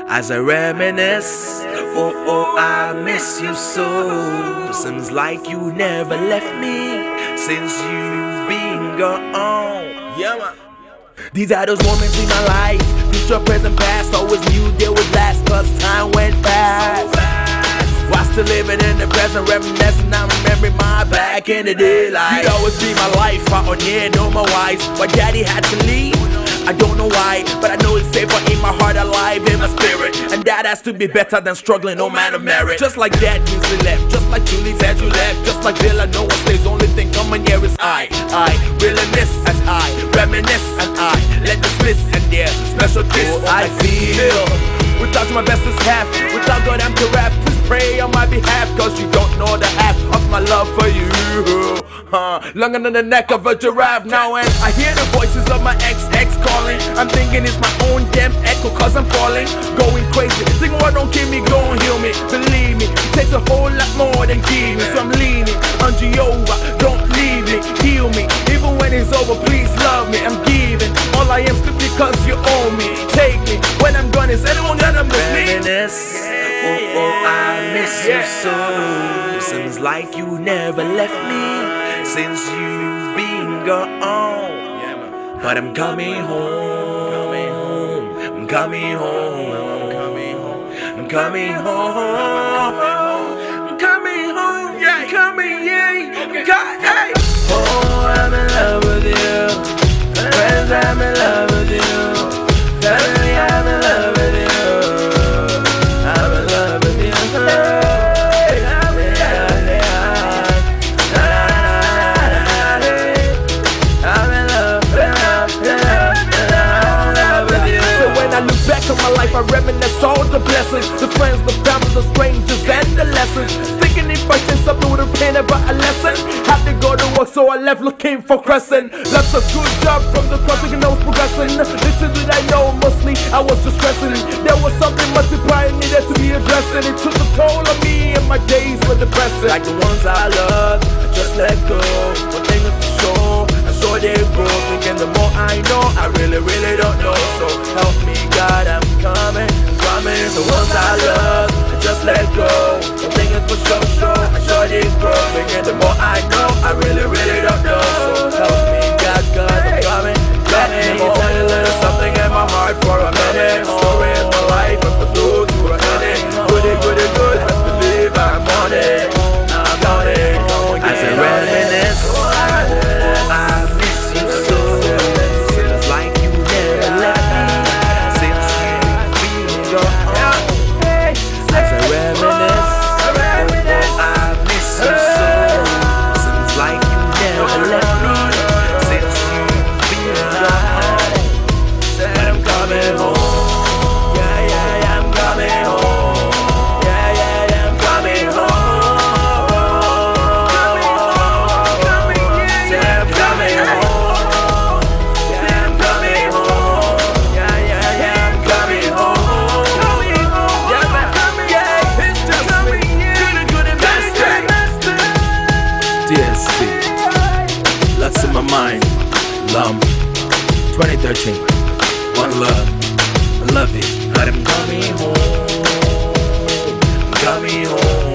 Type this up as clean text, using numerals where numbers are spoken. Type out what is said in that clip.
As I reminisce, I miss you so. Seems like you never left me since you've been gone. Yeah, man. These are those moments in my life, future, present, past. Always knew they would last, cause time went fast. While still living in the present, reminiscing, I'm remembering my back in the day life. You'd always be my life, out on here, no more wise. Why daddy had to leave, I don't know why, but I know it's safer in my heart, alive in my spirit. And that has to be better than struggling, no man of merit. Just like that, usually left, just like Julie said you left. Just like Villa, no one stays, only thing coming here is I really miss as I reminisce, and I let this bliss and their special kiss. I feel without you my best is half, without God I'm to rap. Please pray on my behalf, cause you don't know the half of my love for you. Longer than the neck of a giraffe now, and I hear the voices of my ex calling. I'm thinking it's my own damn echo, cause I'm falling, going crazy. Thinking what don't kill me, gon' heal me. Believe me, it takes a whole lot more than give me. So I'm leaning on Jehovah, don't leave me, heal me. Even when it's over, please love me. I'm giving all I am simply cause you owe me. Take me when I'm gone, is anyone gonna miss me? Reminisce, I miss you so. Seems like you never left me since you've been gone. But I'm coming home, I'm coming home, I'm coming home, I'm coming home, yeah, coming, yeah, hey. Oh, I'm in love with you, friends, I'm in love with you, family, I'm in love with you, I'm in love with you. Of my life, I reminisce all the blessings, the friends, the family, the strangers, and the lessons. Thinking if I did something with a pain about a lesson. Had to go to work, so I left looking for crescent. Left a good job from the cross, thinking I was progressing. Little did I know, mostly I was just stressing. There was something multiplying, needed to be addressing. It took a toll on me, and my days were depressing. Like the ones I love, I just let go. One thing is for sure, I saw they grow. Thinking the more I know, I really don't know. So help me, God, I'm coming. The ones I love, I just let go. One thing is for sure, I saw they grow. Thinking the more I know, I really don't know. So help me, God, I'm coming. Let me tell you a little something in my heart for a minute. Story is my life, and for those who are in it, good, best believe I'm on it. I'm on it. As I reminisce, I miss you so. Seems like you never left me since you've been gone. As I reminisce, I miss you so. Seems like you never left me since you've been gone. But I'm coming home. Yeah, I'm coming home. Yeah, I'm coming home. DSP, lots in my mind. 2013, one love, I love you. But I'm coming home, I'm coming home.